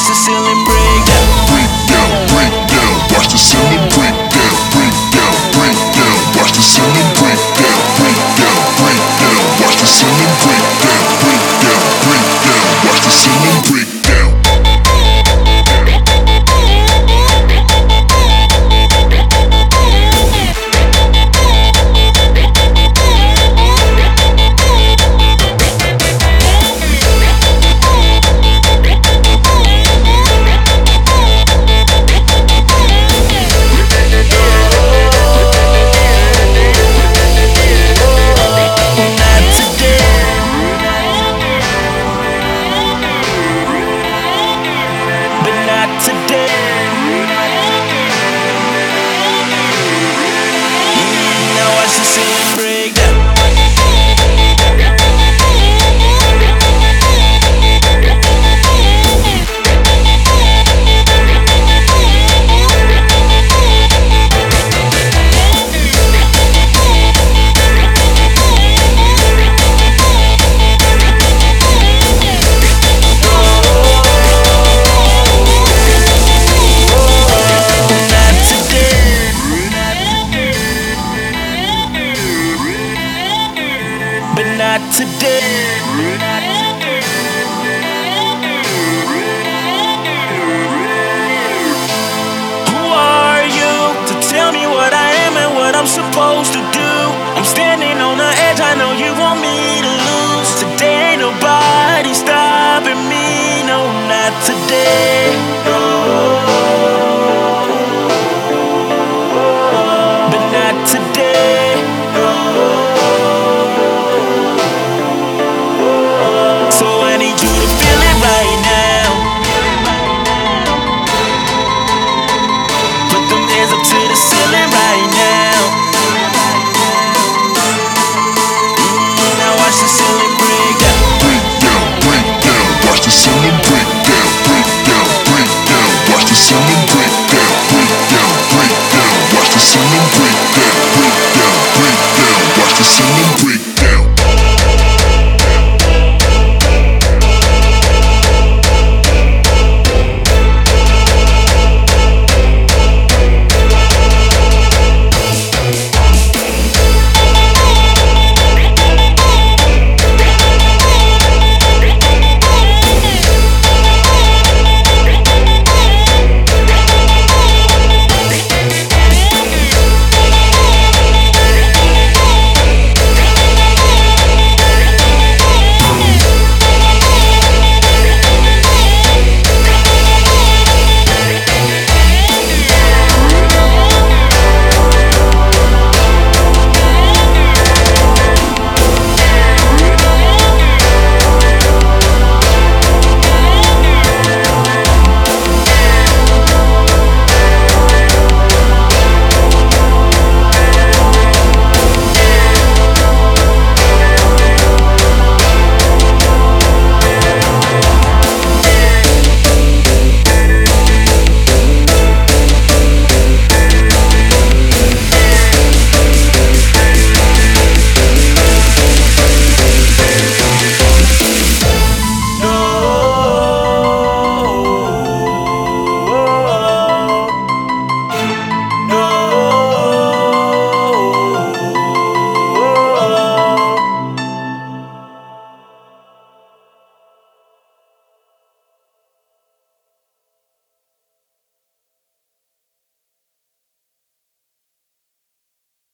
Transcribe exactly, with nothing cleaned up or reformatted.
watch the ceiling break down. Break down, break down, watch the ceiling break down. Break down, break down, watch the ceiling break down. Break down, break down, watch the ceiling break down. Break down, break down, watch the ceiling break down. Not today. Who are you to tell me what I am and what I'm supposed to do? I'm standing on the edge, I know you want me to lose. Today ain't nobody stopping me, no, not today.